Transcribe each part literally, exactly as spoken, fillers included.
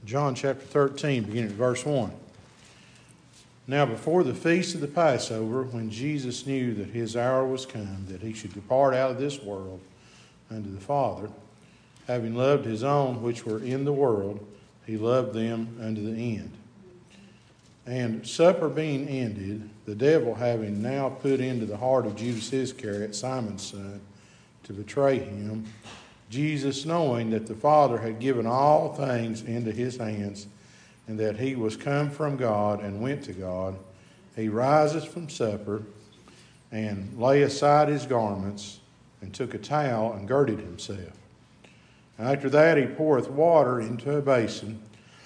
John chapter thirteen, beginning at verse one. Now before the feast of the Passover, when Jesus knew that his hour was come, that he should depart out of this world unto the Father, having loved his own which were in the world, he loved them unto the end. And supper being ended, the devil having now put into the heart of Judas Iscariot, Simon's son, to betray him, Jesus, knowing that the Father had given all things into his hands, and that he was come from God and went to God, he rises from supper, and lay aside his garments, and took a towel, and girded himself. After that he poureth water into a basin,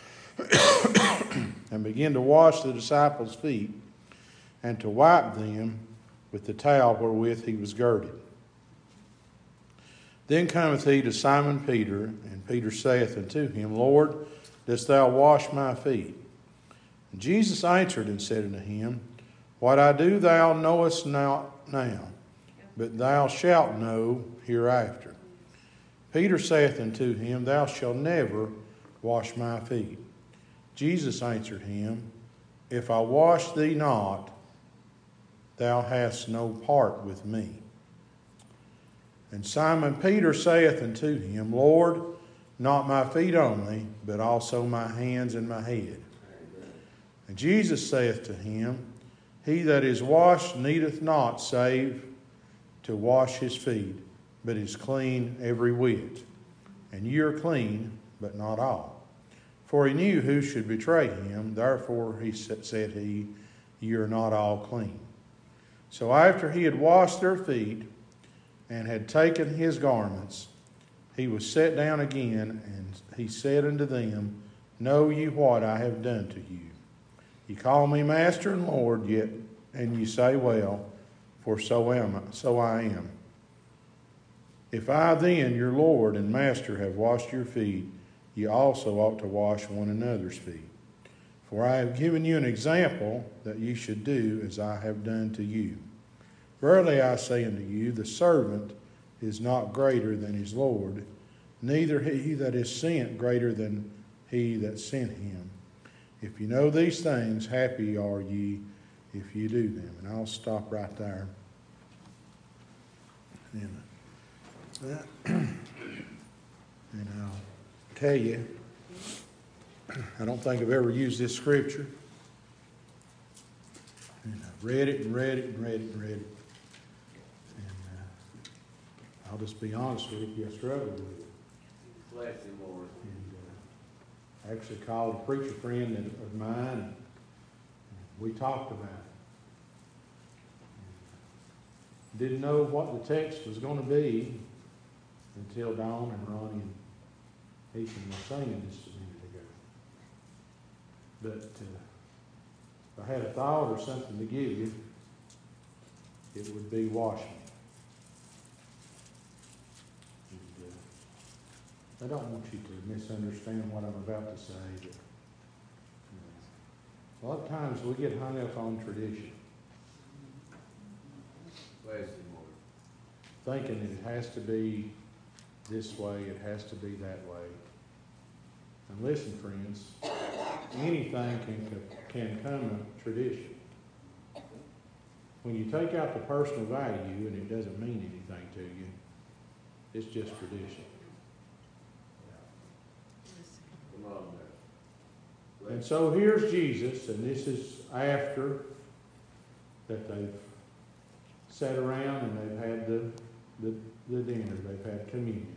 and began to wash the disciples' feet, and to wipe them with the towel wherewith he was girded. Then cometh he to Simon Peter, and Peter saith unto him, Lord, dost thou wash my feet? And Jesus answered and said unto him, What I do thou knowest not now, but thou shalt know hereafter. Peter saith unto him, Thou shalt never wash my feet. Jesus answered him, If I wash thee not, thou hast no part with me. And Simon Peter saith unto him, Lord, not my feet only, but also my hands and my head. And Jesus saith to him, He that is washed needeth not save to wash his feet, but is clean every whit. And ye are clean, but not all. For he knew who should betray him, therefore he said he, Ye are not all clean. So after he had washed their feet, and had taken his garments, he was set down again, and he said unto them, Know ye what I have done to you? Ye call me Master and Lord, yet, and ye say, Well, for so am I, so I am. If I then, your Lord and Master, have washed your feet, ye also ought to wash one another's feet. For I have given you an example that ye should do as I have done to you. Verily I say unto you, the servant is not greater than his Lord, neither he that is sent greater than he that sent him. If you know these things, happy are ye if you do them. And I'll stop right there. And, uh, and I'll tell you, I don't think I've ever used this scripture. And I've read it and read it and read it and read it. I'll just be honest with you, I struggled with it. Bless him, Lord. And uh, I actually called a preacher friend of mine, and we talked about it. Didn't know what the text was going to be until Dawn and Ronnie and Ethan were singing just a minute ago. But uh, if I had a thought or something to give you, it would be washing. I don't want you to misunderstand what I'm about to say, but uh, a lot of times we get hung up on tradition. Bless him, Lord. Thinking that it has to be this way, it has to be that way. And listen, friends, anything can, can come of tradition. When you take out the personal value and it doesn't mean anything to you, it's just tradition. And so here's Jesus, and this is after that they've sat around and they've had the, the, the dinner, they've had communion.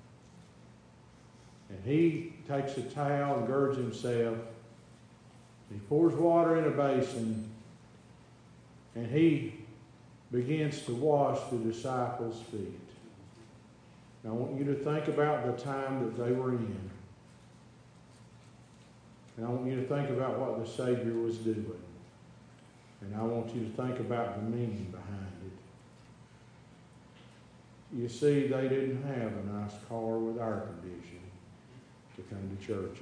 And he takes a towel and girds himself. He pours water in a basin, and he begins to wash the disciples' feet. Now I want you to think about the time that they were in. And I want you to think about what the Savior was doing. And I want you to think about the meaning behind it. You see, they didn't have a nice car with air conditioning to come to church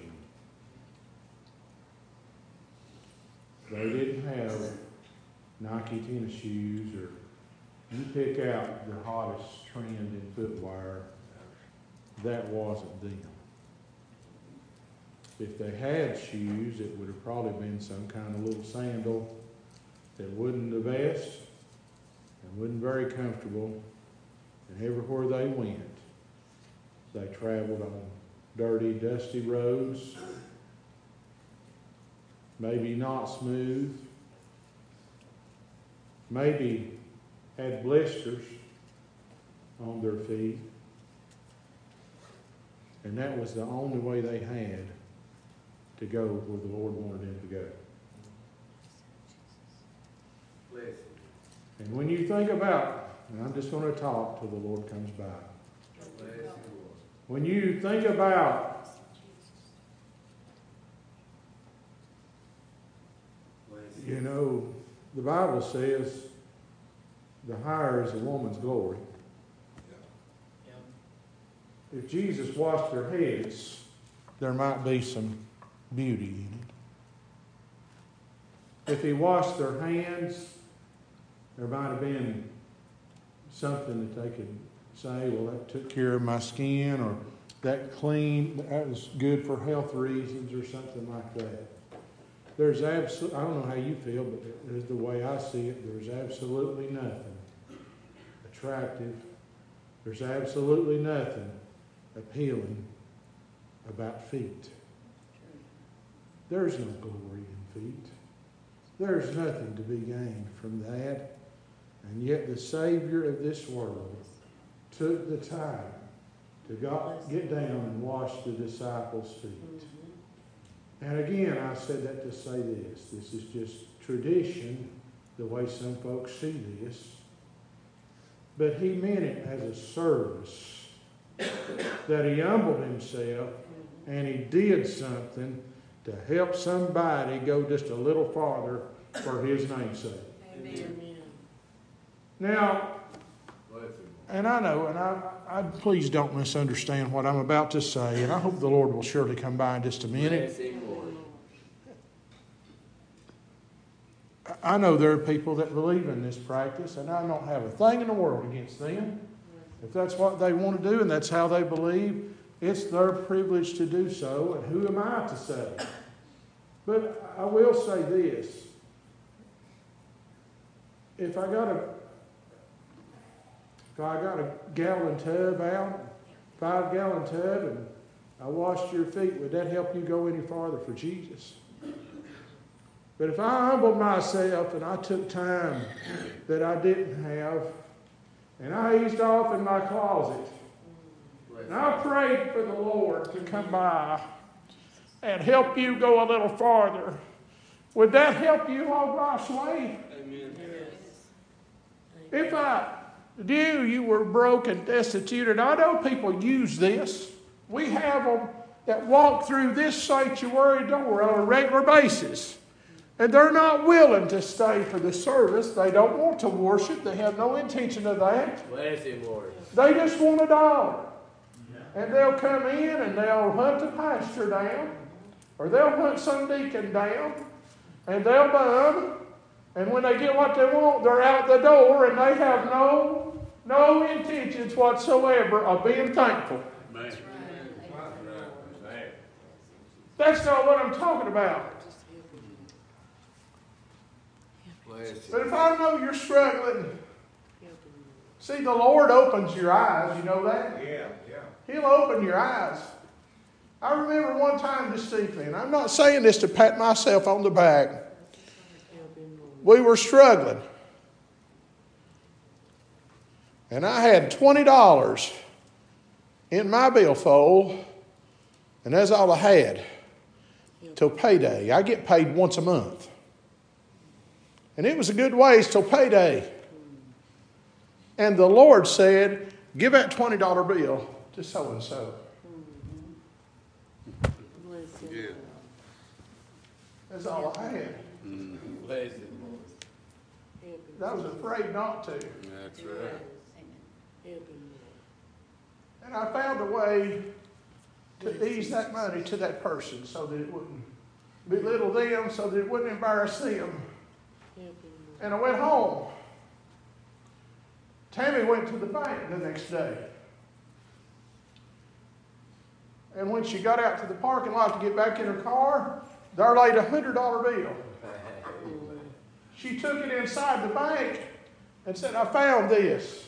in. They didn't have Nike tennis shoes, or you pick out the hottest trend in footwear. That wasn't them. If they had shoes, it would have probably been some kind of little sandal that wasn't the best and wasn't very comfortable. And everywhere they went, they traveled on dirty, dusty roads, maybe not smooth, maybe had blisters on their feet. And that was the only way they had to go where the Lord wanted them to go. Bless you. And when you think about, and I'm just going to talk till the Lord comes by. Bless you, Lord. When you think about Bless You know, the Bible says the higher is a woman's glory. If Jesus washed their heads, there might be some beauty in it. If he washed their hands, there might have been something that they could say, well, that took care of my skin, or that clean, that was good for health reasons, or something like that. There's absolutely, I don't know how you feel, but there's the way I see it, there's absolutely nothing attractive. There's absolutely nothing appealing about feet. There's no glory in feet. There's nothing to be gained from that. And yet the Savior of this world took the time to go, get down and wash the disciples' feet. And again, I said that to say this. This is just tradition, the way some folks see this. But he meant it as a service. That he humbled himself and he did something to help somebody go just a little farther for his name's sake. Amen. Now, Bless you, and I know, and I, I please don't misunderstand what I'm about to say, and I hope the Lord will surely come by in just a minute. Bless you, Lord. I know there are people that believe in this practice, and I don't have a thing in the world against them. If that's what they want to do and that's how they believe, it's their privilege to do so, and who am I to say? But I will say this. If I got a if I got a gallon tub out, five gallon tub, and I washed your feet, would that help you go any farther for Jesus? But if I humbled myself and I took time that I didn't have, and I eased off in my closet, and I prayed for the Lord to come by and help you go a little farther, would that help you all God's way? Amen. If I knew you were broke and destitute, and I know people use this, we have them that walk through this sanctuary door on a regular basis. And they're not willing to stay for the service. They don't want to worship. They have no intention of that. Bless you, Lord. They just want a dollar. And they'll come in and they'll hunt the pastor down. Or they'll hunt some deacon down. And they'll bum. And when they get what they want, they're out the door. And they have no, no intentions whatsoever of being thankful. Amen. That's not what I'm talking about. But if I know you're struggling, see, the Lord opens your eyes. You know that? Yeah, yeah. He'll open your eyes. I remember one time distinctly, and I'm not saying this to pat myself on the back. We were struggling. And I had twenty dollars in my billfold, and that's all I had till payday. I get paid once a month. And it was a good ways till payday. And the Lord said, give that twenty dollar bill to so-and-so. Yeah. That's all I had. Bless you, Lord. I was afraid not to. That's right. And I found a way to ease that money to that person so that it wouldn't belittle them, so that it wouldn't embarrass them. And I went home. Tammy went to the bank the next day. And when she got out to the parking lot to get back in her car, there laid a one hundred dollar bill. She took it inside the bank and said, I found this.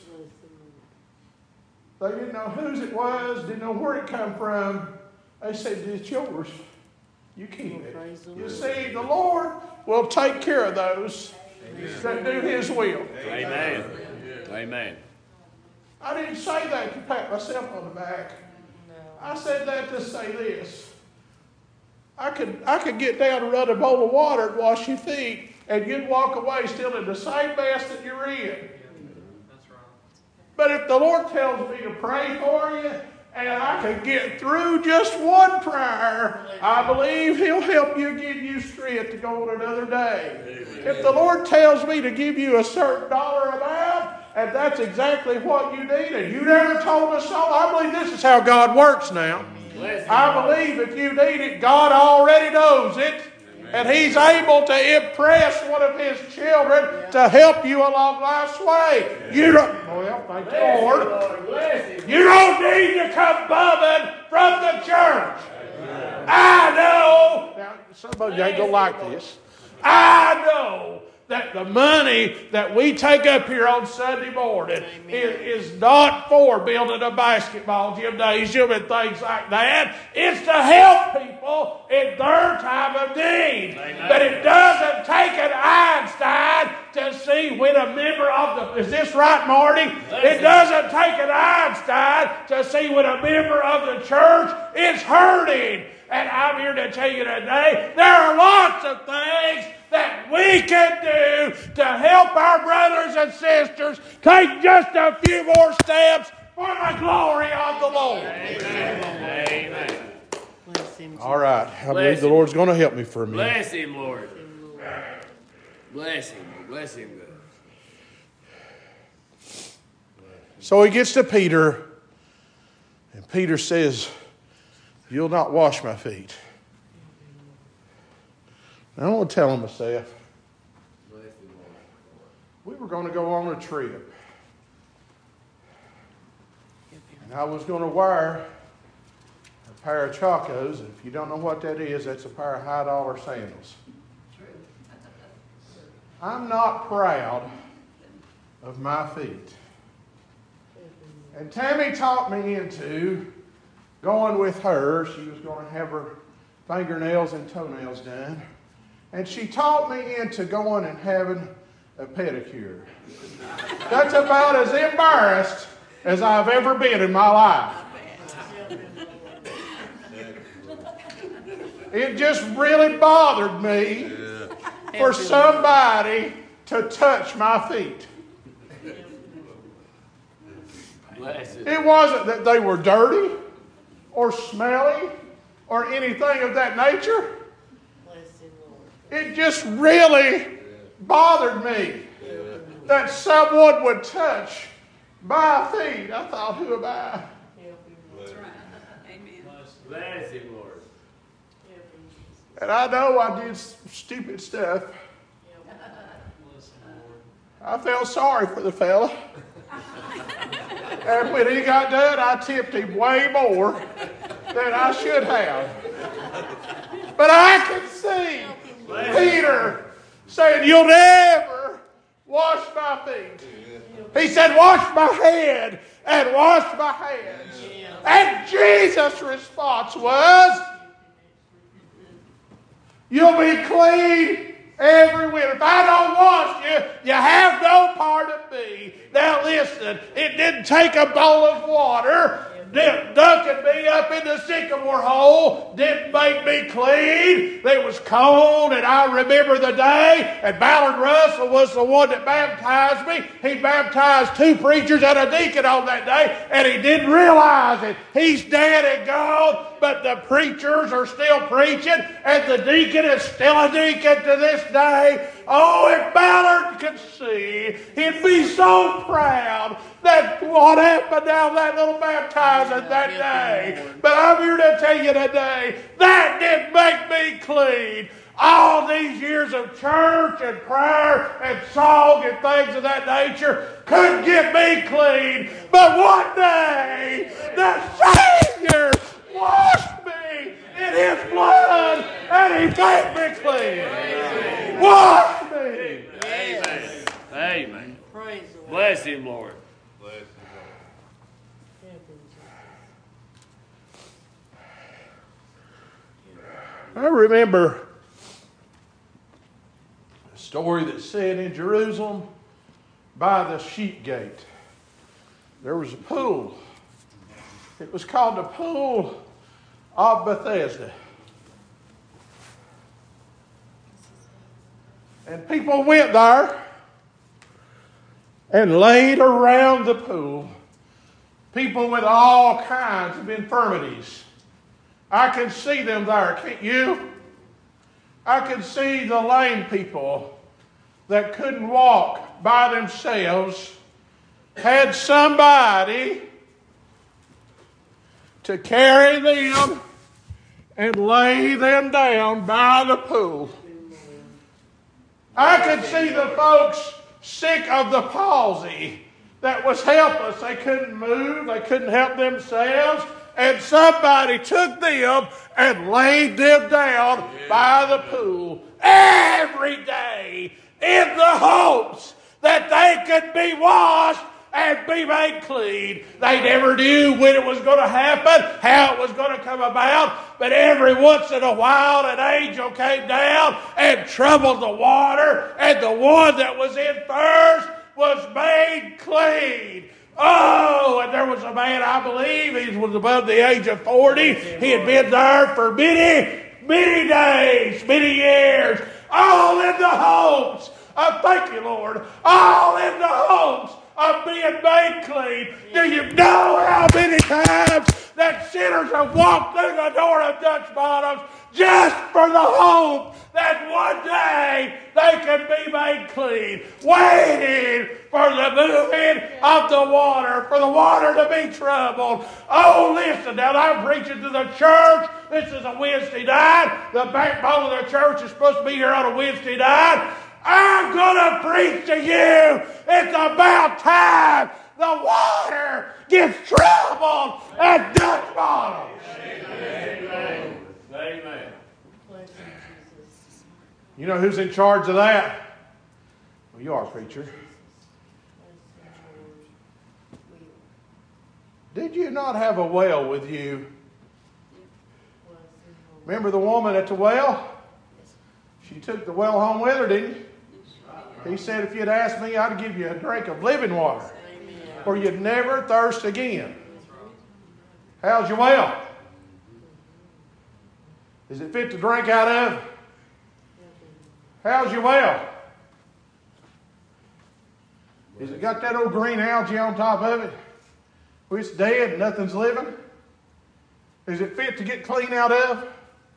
They didn't know whose it was, didn't know where it come from. They said, it's yours. You keep it. You see, the Lord will take care of those that do His will. Amen. Amen. I didn't say that to pat myself on the back. I said that to say this. I could, I could get down and run a bowl of water and wash your feet, and you'd walk away still in the same mess that you're in. But if the Lord tells me to pray for you, and I can get through just one prayer, I believe He'll help you, give you strength to go on another day. Amen. If the Lord tells me to give you a certain dollar amount, and that's exactly what you need, and you never told us so, I believe this is how God works now. I believe if you need it, God already knows it. And He's able to impress one of His children to help you along life's way. You don't, well, thank the Lord. You don't need to come bumming from the church. I know. Now, somebody ain't going to like this. I know that the money that we take up here on Sunday morning is, is not for building a basketball gymnasium and things like that. It's to help people in their time of need. Amen. But it doesn't take an Einstein to see when a member of the... Is this right, Marty? It doesn't take an Einstein to see when a member of the church is hurting. And I'm here to tell you today, there are lots of things that we can do to help our brothers and sisters take just a few more steps for the glory of the Lord. Amen. Amen. All right. I believe the Lord's going to help me for a minute. Bless Him, Lord. Bless Him. Bless Him, God. So he gets to Peter, and Peter says, you'll not wash my feet. I want to tell him myself. We were going to go on a trip. And I was going to wear a pair of Chacos. And if you don't know what that is, that's a pair of high dollar sandals. I'm not proud of my feet. And Tammy talked me into going with her. She was going to have her fingernails and toenails done. And she talked me into going and having a pedicure. That's about as embarrassed as I've ever been in my life. It just really bothered me for somebody to touch my feet. It wasn't that they were dirty or smelly or anything of that nature. It just really bothered me that someone would touch my feet. I thought, who am I? That's right. Amen. Bless Him, Lord. And I know I did stupid stuff. I felt sorry for the fella. And when he got done, I tipped him way more than I should have. But I could see Peter saying, you'll never wash my feet. He said, wash my head and wash my hands. And Jesus' response was, you'll be clean every whit. If I don't wash you, you have no part of me. Now listen, it didn't take a bowl of water. Dunking me up in the sycamore hole didn't make me clean. It was cold, and I remember the day, and Ballard Russell was the one that baptized me. He baptized two preachers and a deacon on that day, and he didn't realize it. He's dead and gone, but the preachers are still preaching, and the deacon is still a deacon to this day. Oh, if Ballard could see, he'd be so proud that what happened down that little baptizing that day. But I'm here to tell you today, that didn't make me clean. All these years of church and prayer and song and things of that nature couldn't get me clean. But one day, the Savior washed me in His blood, and He made me clean. Wash me. Amen. Amen. Praise the Lord. Bless Him, Lord. Help Him, Jesus. I remember a story that said in Jerusalem by the sheep gate, there was a pool. It was called the Pool of Bethesda. And people went there and laid around the pool. People with all kinds of infirmities. I can see them there, can't you? I can see the lame people that couldn't walk by themselves had somebody to carry them and lay them down by the pool. I could see the folks sick of the palsy that was helpless. They couldn't move. They couldn't help themselves. And somebody took them and laid them down by the pool every day in the hopes that they could be washed and be made clean. They never knew when it was going to happen, how it was going to come about, but every once in a while an angel came down and troubled the water, and the one that was in first was made clean. Oh, and there was a man, I believe, he was above the age of forty. He had been there for many, many days, many years, all in the hopes of, thank you, Lord, all in the hopes of being made clean. Do you know how many times that sinners have walked through the door of Dutch Bottoms just for the hope that one day they can be made clean, waiting for the moving of the water, for the water to be troubled. Oh, listen, now I'm preaching to the church. This is a Wednesday night. The backbone of the church is supposed to be here on a Wednesday night. I'm going to preach to you. It's about time the water gets troubled at Dutch Bottoms. Amen. Amen. Bless Him, Jesus. You know who's in charge of that? Well, you are, preacher. Bless Him, Lord. We Did you not have a well with you? bless Him, Lord. Remember the woman at the well? She took the well home with her, didn't you? He said, if you'd asked me, I'd give you a drink of living water, Amen. or you'd never thirst again. How's your well? Is it fit to drink out of? How's your well? Has it got that old green algae on top of it? Well, it's dead and nothing's living? Is it fit to get clean out of?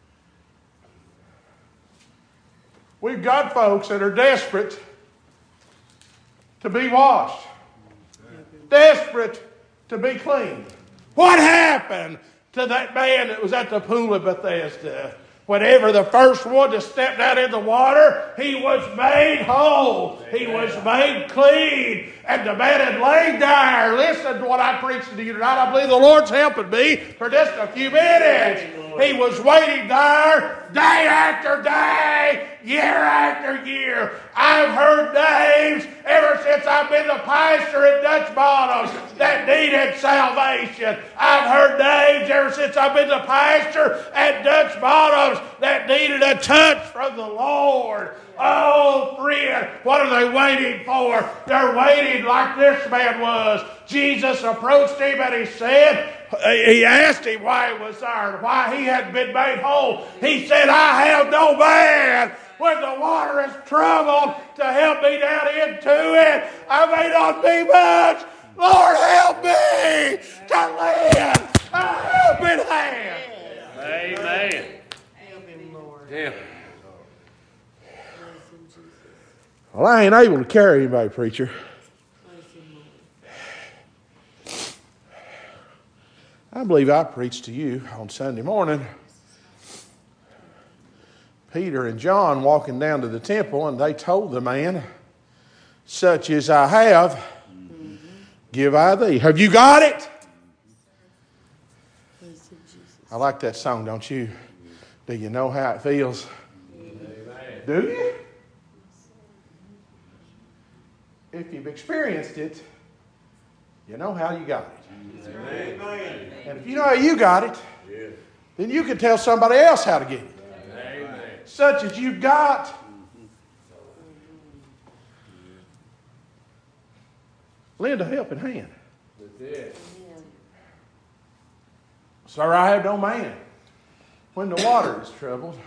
We've got folks that are desperate to be washed. Desperate to be clean. What happened to that man that was at the pool of Bethesda? Whenever the first one to step out in the water, he was made whole. He was made clean. And the man had laid there. Listen to what I'm preaching to you tonight. I believe the Lord's helping me for just a few minutes. He was waiting there day after day, year after year. I've heard names ever since I've been the pastor at Dutch Bottoms that needed salvation. I've heard names ever since I've been the pastor at Dutch Bottoms that needed a touch from the Lord. Oh, friend, what are they waiting for? They're waiting like this man was. Jesus approached him and he said, he asked him why he was there and why he hadn't been made whole. He said, I have no man when the water is troubled to help me down into it. I may not be much. Lord, help me to lend a helping hand. Amen. Help Him, Lord. Yeah. Bless Him, Jesus. Well, I ain't able to carry anybody, preacher. Bless Him, Lord. I believe I preached to you on Sunday morning. Peter and John walking down to the temple, and they told the man, such as I have, mm-hmm. give I thee. Have you got it? Bless Him, Jesus. I like that song, don't you? Do you know how it feels? Amen. Do you? If you've experienced it, you know how you got it. Amen. And if you know how you got it, Yeah. then you can tell somebody else how to get it. Amen. Such as you've got. Lend a helping hand. That's it. Sir, I have no man when the water is troubled.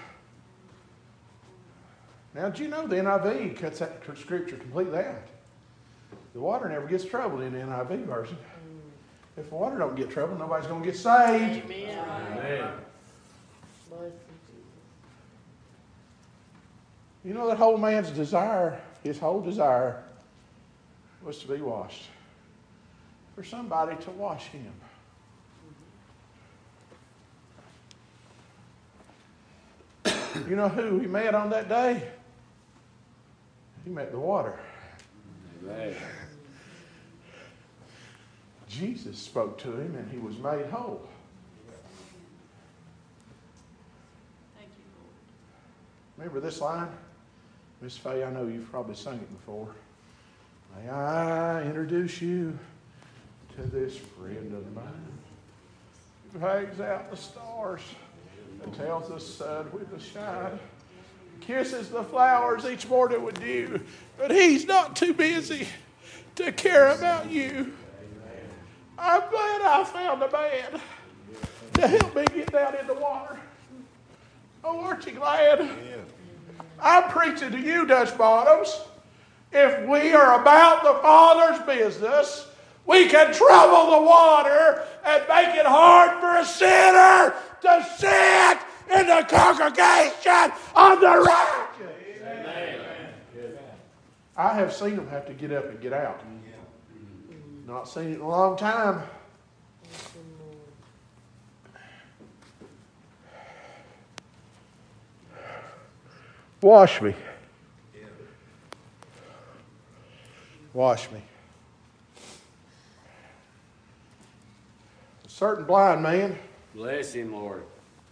Now, did you know the N I V cuts that scripture completely out? The water never gets troubled in the N I V version. If the water don't get troubled, nobody's going to get saved. Amen. Amen. Bless you, Jesus. You know that whole man's desire, his whole desire, was to be washed. For somebody to wash him. You know who he met on that day? He met the water. Amen. Jesus spoke to him and he was made whole. Thank you, Lord. Remember this line? Miss Fay, I know you've probably sung it before. May I introduce you to this friend of mine who hangs out the stars and tells the sun when to shine, kisses the flowers each morning with dew, but he's not too busy to care about you. I'm glad I found a man to help me get down in the water. Oh, aren't you glad? I'm preaching to you, Dutch Bottoms. If we are about the Father's business, we can trouble the water and make it hard for a sinner to sit in the congregation of the righteous. Amen. I have seen them have to get up and get out. Not seen it in a long time. Wash me. Wash me. A certain blind man Bless him, Lord.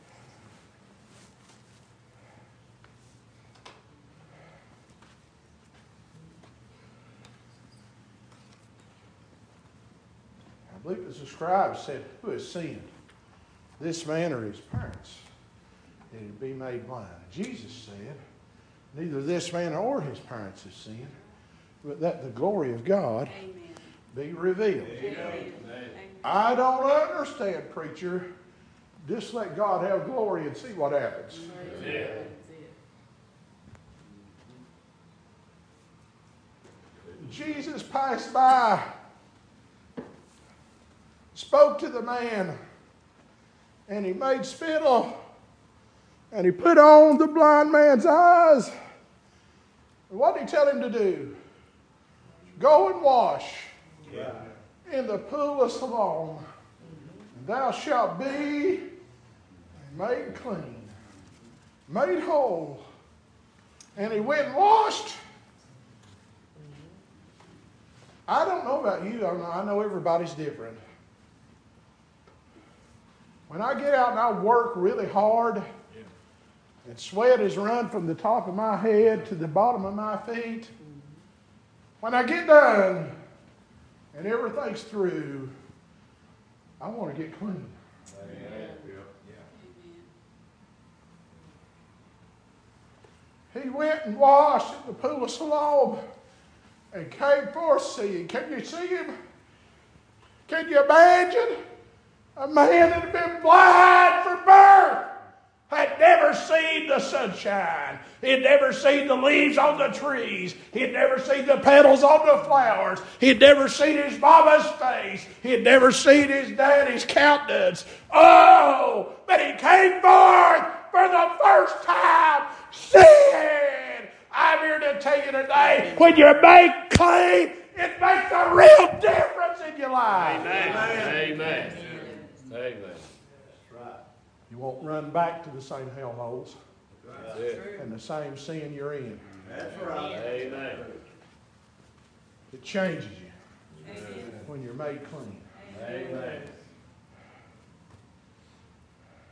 I believe it was the scribe said, who has sinned, this man or his parents, that he be made blind? Jesus said, neither this man or his parents have sinned, but that the glory of God Amen. be revealed. Amen. I don't understand, preacher. Just let God have glory and see what happens. Yeah. Jesus passed by, spoke to the man, and he made spittle, and he put on the blind man's eyes. And what did he tell him to do? Go and wash Yeah. in the pool of Siloam, and thou shalt be made clean, made whole. And he went and washed. I don't know about you. I know, I know everybody's different. When I get out and I work really hard, and sweat is run from the top of my head to the bottom of my feet, when I get done and everything's through, I want to get clean. Amen. He went and washed in the pool of Siloam and came forth seeing. Can you see him? Can you imagine? A man that had been blind from birth, had never seen the sunshine. He had never seen the leaves on the trees. He had never seen the petals on the flowers. He had never seen his mama's face. He had never seen his daddy's countenance. Oh, but he came forth for the first time, seeing. I'm here to tell you today, when you're made clean, it makes a real difference in your life. Amen. Amen. Amen. You won't run back to the same hellholes That's it. and the same sin you're in. That's right. Amen. It changes you when you're made clean. Amen.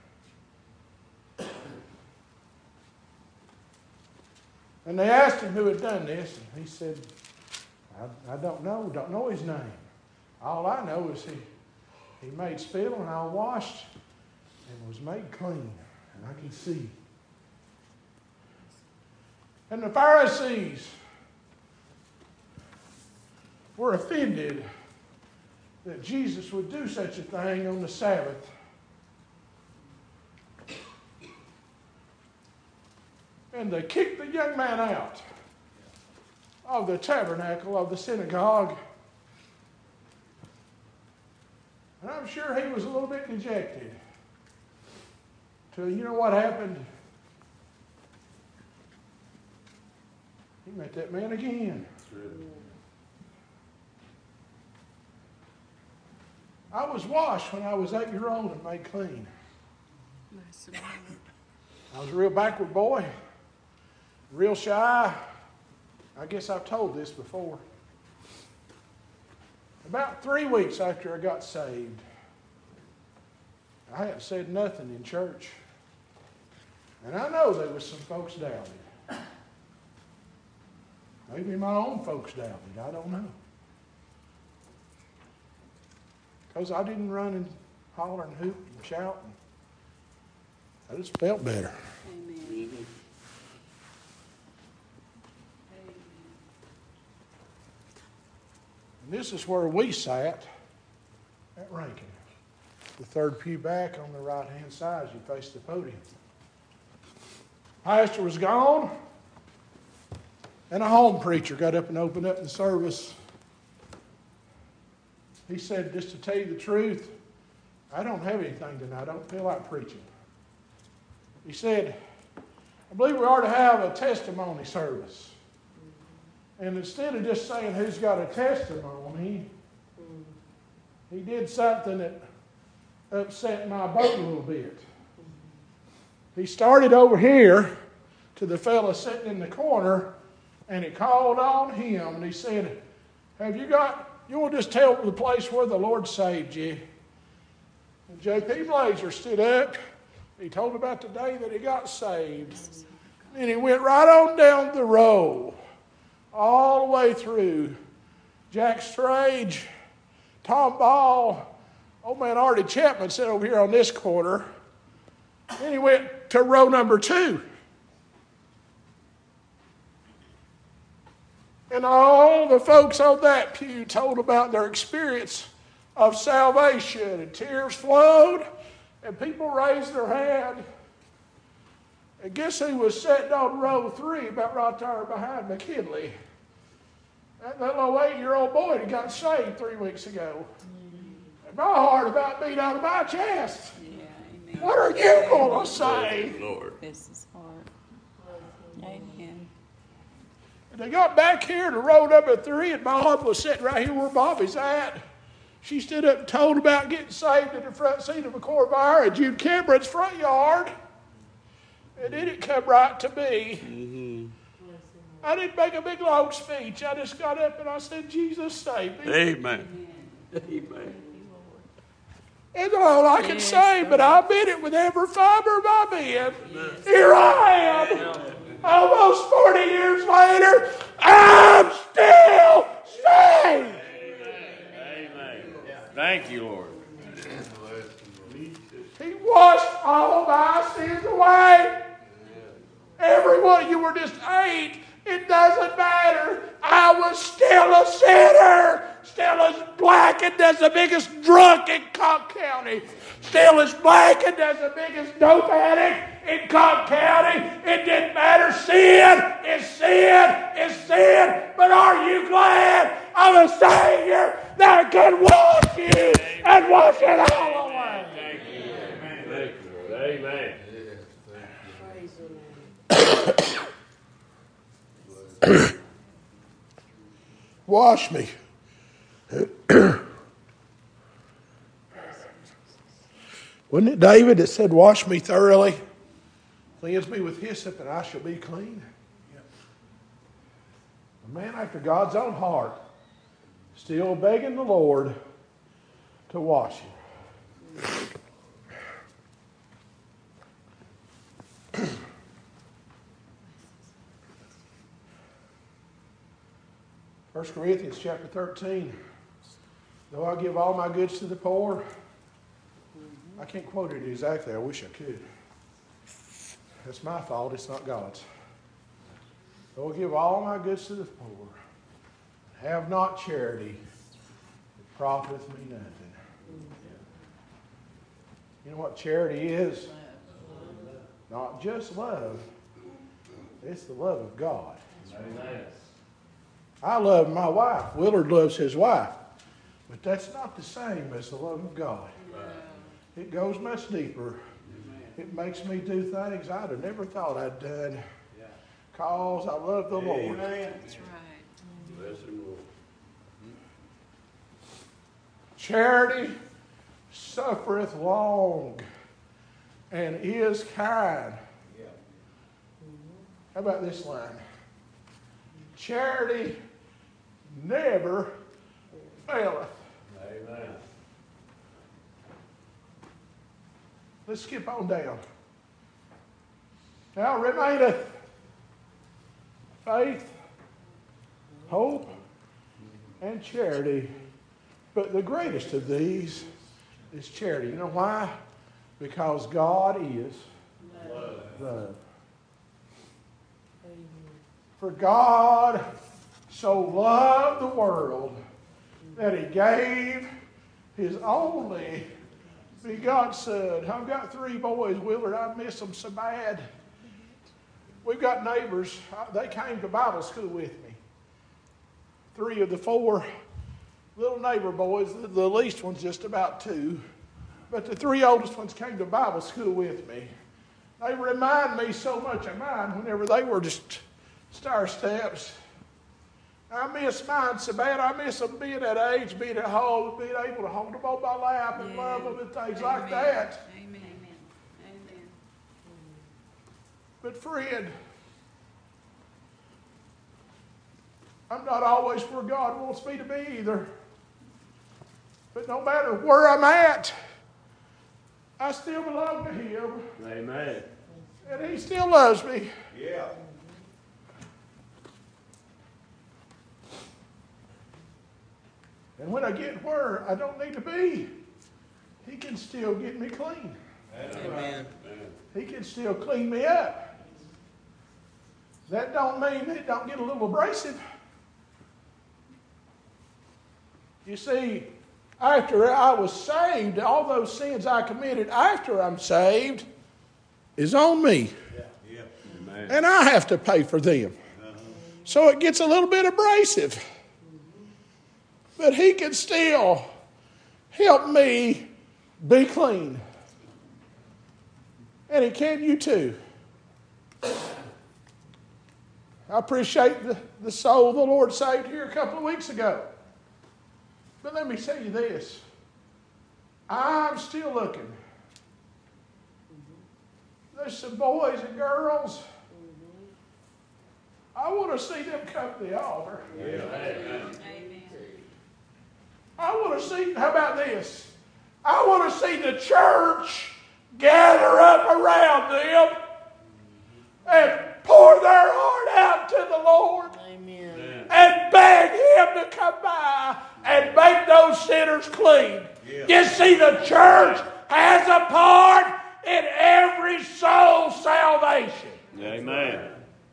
And they asked him who had done this, and he said, I, I don't know, don't know his name. All I know is he, he made spittle, and I washed and was made clean, and I can see. And the Pharisees were offended that Jesus would do such a thing on the Sabbath. And they kicked the young man out of the tabernacle of the synagogue. And I'm sure he was a little bit dejected. Till you know what happened? He met that man again. I was washed when I was eight years old and made clean. I was a real backward boy, real shy. I guess I've told this before. About three weeks after I got saved, I hadn't said nothing in church. And I know there was some folks doubted. Maybe my own folks doubted. I don't know. Because I didn't run and holler and hoot and shout. And I just felt better. Amen. Mm-hmm. And this is where we sat at Rankin. The third pew back on the right-hand side as you face the podium. Pastor was gone, and a home preacher got up and opened up the service. He said, just to tell you the truth, I don't have anything tonight. I don't feel like preaching. He said, I believe we ought to have a testimony service. And instead of just saying who's got a testimony, he did something that upset my boat a little bit. He started over here to the fellow sitting in the corner, and he called on him, and he said, have you got, you want to just tell the place where the Lord saved you? And J P Blazer stood up. He told about the day that he got saved. And he went right on down the row, all the way through Jack Strage, Tom Ball, old man Artie Chapman sat over here on this corner. Then he went to row number two. And all the folks on that pew told about their experience of salvation, and tears flowed, and people raised their hand. And guess who was sitting on row three, about right there behind McKinley? That little eight-year-old boy that got saved three weeks ago. And my heart about beat out of my chest. Yeah, amen. What are you going to say? Lord. This is hard. Amen. And they got back here to row number three, and Mom was sitting right here where Bobby's at. She stood up and told about getting saved in the front seat of a Corvair at Jude Cameron's front yard. And then it come right to me. Mm-hmm. I didn't make a big long speech. I just got up and I said, Jesus saved me. Amen. Amen. That's all I can say, but I meant it with every fiber of my being. Here I am, almost forty years later, I'm still saved. Amen. Thank you, Lord. He washed all my sins away. Everyone, you were just eight. It doesn't matter. I was still a sinner. Still as blackened as the biggest drunk in Cobb County. Still as blackened as the biggest dope addict in Cobb County. It didn't matter. Sin is sin is sin. But are you glad of a Savior that can wash you and wash it all away? Thank you. Thank you, Lord. Amen. Wash me. Wasn't it David that said, wash me thoroughly, cleanse me with hyssop, and I shall be clean? A man after God's own heart, still begging the Lord to wash him. First Corinthians chapter thirteen. Though I give all my goods to the poor, I can't quote it exactly. I wish I could. That's my fault. It's not God's. Though I give all my goods to the poor, have not charity, it profiteth me nothing. You know what charity is? Not just love. It's the love of God. I love my wife. Willard loves his wife. But that's not the same as the love of God. It goes much deeper. It makes me do things I'd have never thought I'd done because I love the Lord. That's right. Bless him, Lord. Charity suffereth long and is kind. How about this line? Charity never faileth. Amen. Let's skip on down. Now remaineth faith, hope, and charity. But the greatest of these is charity. You know why? Because God is love. love. For God so loved the world that he gave his only begotten Son. I've got three boys, Willard. I miss them so bad. We've got neighbors. They came to Bible school with me. Three of the four little neighbor boys, the least one's just about two, but the three oldest ones came to Bible school with me. They remind me so much of mine whenever they were just stair steps. I miss mine so bad. I miss them being at age, being at home, being able to hold them on my lap and Yeah. love them and things Amen. like that. Amen. Amen. But friend, I'm not always where God wants me to be either. But no matter where I'm at, I still belong to him. Amen. And he still loves me. Yeah. And when I get where I don't need to be, he can still get me clean. Amen. He can still clean me up. That don't mean it don't get a little abrasive. You see, after I was saved, all those sins I committed after I'm saved is on me. Yeah. Yeah. Amen. And I have to pay for them. So it gets a little bit abrasive. But he can still help me be clean. And he can you too. I appreciate the, the soul the Lord saved here a couple of weeks ago. But let me tell you this. I'm still looking. There's some boys and girls. I want to see them come to the altar. Yeah. Amen. Amen. I want to see, how about this? I want to see the church gather up around them and pour their heart out to the Lord. Amen. And beg him to come by and make those sinners clean. Yeah. You see, the church has a part in every soul's salvation. Amen.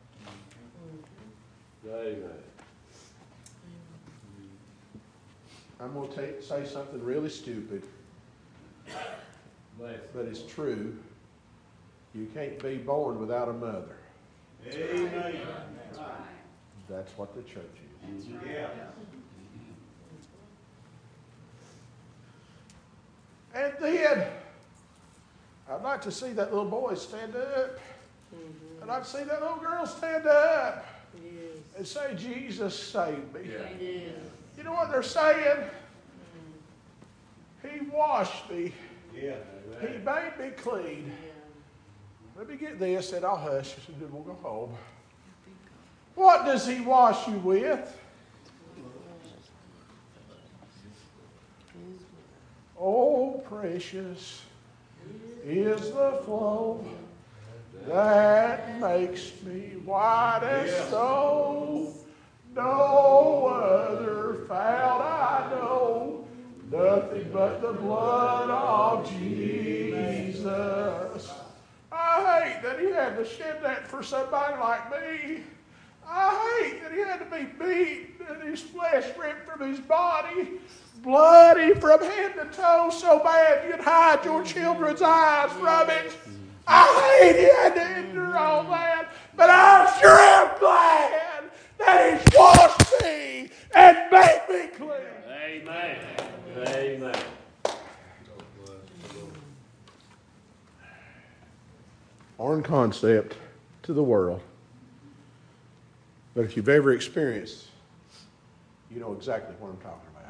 Amen. I'm going to take, say something really stupid, but it's true. You can't be born without a mother. Amen. That's what the church is. Yeah. And then, I'd like to see that little boy stand up. I'd like to see that little girl stand up Yes. and say, Jesus saved me. Yeah. Yes. You know what they're saying? He washed me. Yeah. He made me clean. Let me get this and I'll hush and then we'll go home. What does he wash you with? Oh, precious is the flow that makes me white as snow. No other fount I know, nothing but the blood of Jesus. I hate that he had to shed that for somebody like me. I hate that he had to be beaten and his flesh ripped from his body, bloody from head to toe so bad you'd hide your children's eyes from it. I hate he had to endure all that, but I sure am glad that he's washed me and made me clean. Amen. Amen. Foreign concept to the world. But if you've ever experienced, you know exactly what I'm talking about.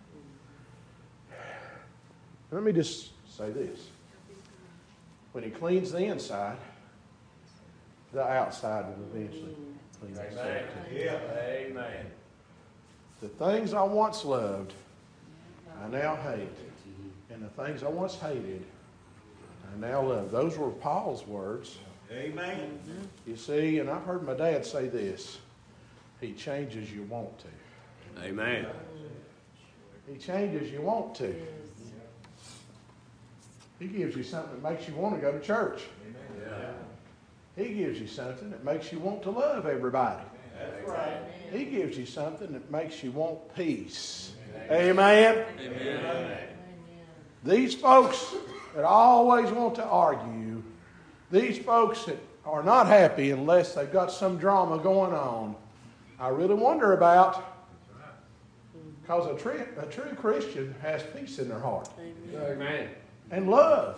Let me just say this. When he cleans the inside, the outside will eventually clean itself too. Yeah. Amen. The things I once loved, I now hate. And the things I once hated, I now love. Those were Paul's words. Amen. You see, and I've heard my dad say this. He changes you want to. Amen. He changes you want to. He gives you something that makes you want to go to church. Yeah. He gives you something that makes you want to love everybody. That's right. He gives you something that makes you want peace. Amen? Amen. These folks that always want to argue, these folks that are not happy unless they've got some drama going on, I really wonder about, because a, tri- a true Christian has peace in their heart. Amen. And love.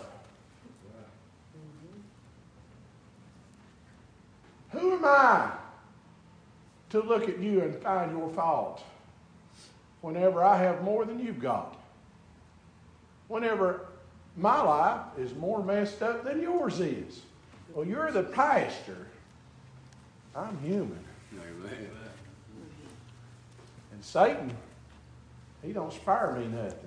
Who am I to look at you and find your fault whenever I have more than you've got? Whenever my life is more messed up than yours is. Well, you're the pastor. I'm human. Amen. And Satan, he don't spare me nothing.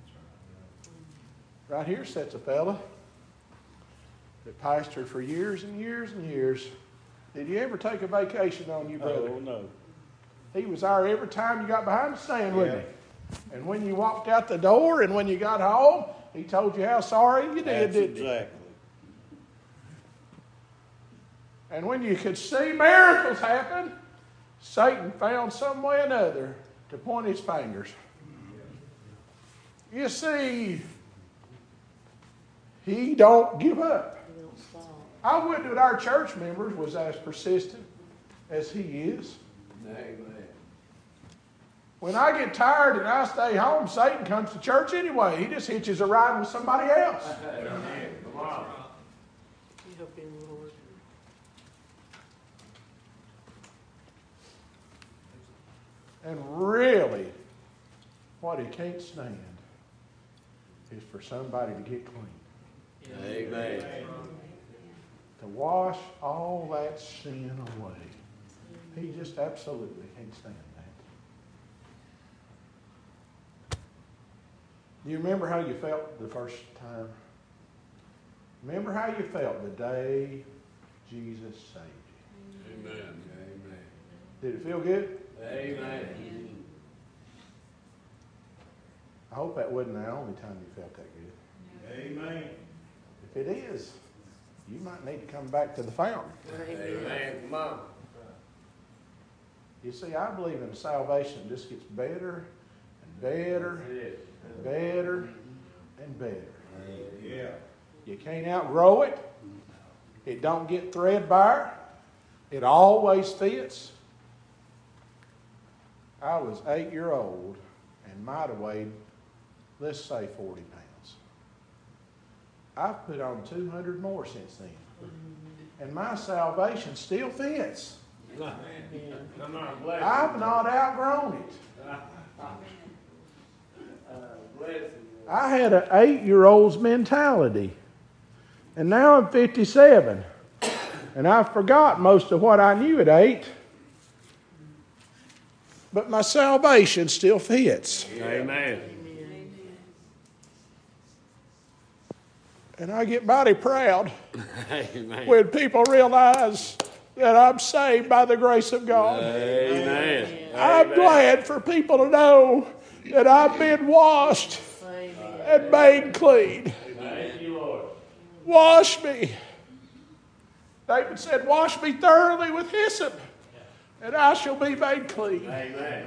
Right here sits a fella that pastored for years and years and years. Did you ever take a vacation on you, brother? Oh, no. He was there every time you got behind the stand, wasn't Yeah. he? And when you walked out the door and when you got home, he told you how sorry you did, That's didn't he? exactly. And when you could see miracles happen, Satan found some way or another to point his fingers. You see, he don't give up. I would that our church members was as persistent as he is. Amen. When I get tired and I stay home, Satan comes to church anyway. He just hitches a ride with somebody else. Amen. Come on. Help him, Lord. And really, what he can't stand is for somebody to get clean. Amen. To wash all that sin away. He just absolutely can't stand that. Do you remember how you felt the first time? Remember how you felt the day Jesus saved you? Amen. Amen. Did it feel good? Amen. I hope that wasn't the only time you felt that good. Amen. If it is, you might need to come back to the fountain. Amen. Come on. You see, I believe in salvation just gets better and better and better and better. Yeah. You can't outgrow it. It don't get threadbare. It always fits. I was eight year old and might have weighed, let's say, forty pounds. I've put on two hundred more since then. And my salvation still fits. Come on, bless I've not outgrown it. I had an eight-year-old's mentality. And now I'm fifty-seven. And I forgot most of what I knew at eight. But my salvation still fits. Amen. And I get mighty proud Amen. when people realize that I'm saved by the grace of God. Amen. I'm glad for people to know that I've been washed and made clean. Thank you, Lord. Wash me. David said, wash me thoroughly with hyssop, and I shall be made clean. Amen.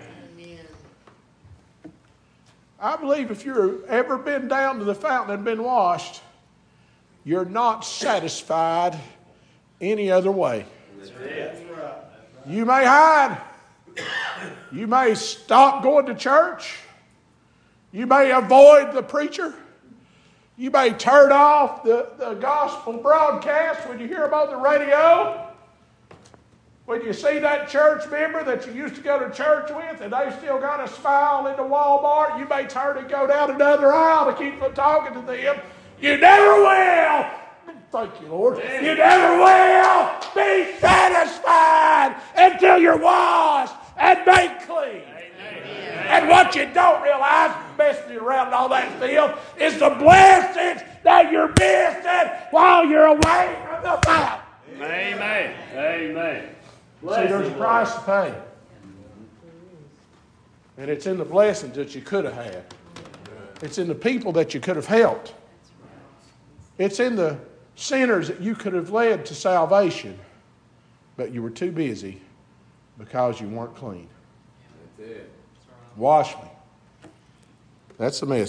I believe if you've ever been down to the fountain and been washed, you're not satisfied any other way. That's right. You may hide. You may stop going to church. You may avoid the preacher. You may turn off the, the gospel broadcast when you hear them on the radio. When you see that church member that you used to go to church with and they've still got a smile in the Walmart, you may turn and go down another aisle to keep from talking to them. You never will. Thank you, Lord. You never will be satisfied until you're washed and made clean. And what you don't realize, messing around in all that filth, is the blessings that you're missing while you're away from the fountain. Amen. Amen. See, there's a price to pay. And it's in the blessings that you could have had. It's in the people that you could have helped. It's in the sinners that you could have led to salvation. But you were too busy because you weren't clean. That's it. Wash me. That's the message.